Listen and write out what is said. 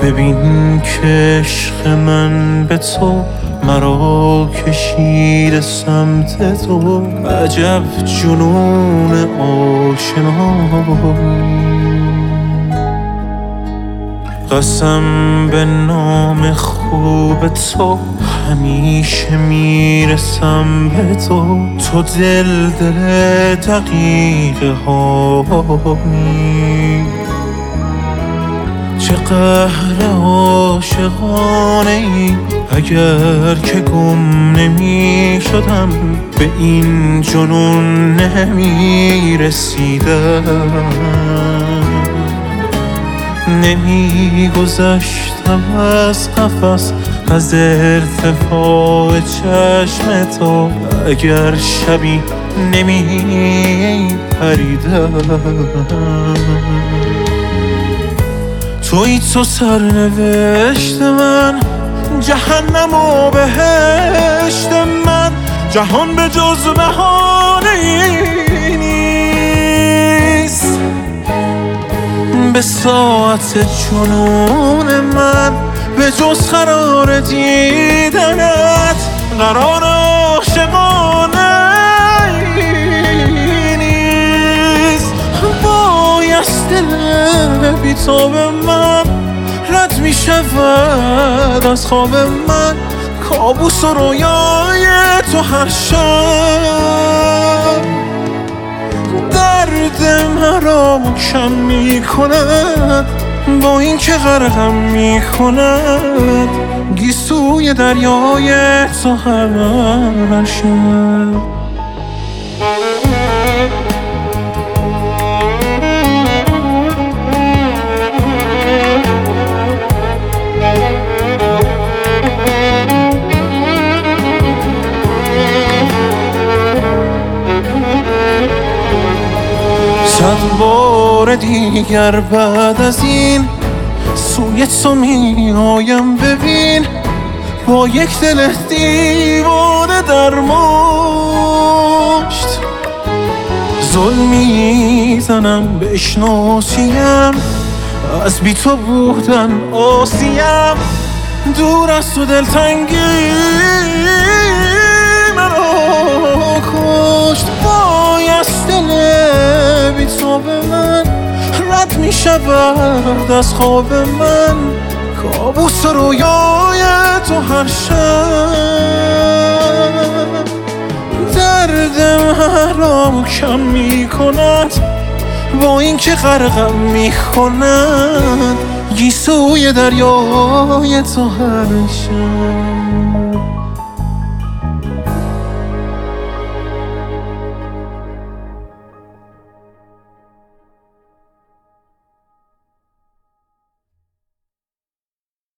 ببین که عشق من به تو مرا کشیده سمت تو. عجب جنون آشنایی، قسم به نام خوب تو همیشه میرسم به تو. تو دل دقیقه هایی، چه قهر عاشقانه ای. اگر که گم نمی شدم به این جنون نمی رسیدم. نمی گذشتم از قفس، از ارتفاع چشم تو. اگر شبی نمی پریدم. تویی تو سرنوشت من، جهنم و بهشت من. جهان به جز بهانه‌ای نیست. به ساعت جنون من به جز قرار دیدنت، قرار عاشقانه نیست. بایست دل بی تو به من رد می شود از خواب من. کابوس و رویای تو هر شب درد مرا کم می کند. با این که غرقم می کند گیسوی دریای تو هر شب. صد بار دیگر بعد از این سوی تو می آیم. ببین با یک دل دیوانه در مشت ظلم میزنم. بشناسیم از بی تو بودن آسیم. دور از تو دلتنگی مرا کشت. بایست دل بی تو به من رد می شود از خواب من. کابوس رویای تو هر شب درد مرا کم می کند. با این که غرقم می کند گیسوی دریای تو هر شب.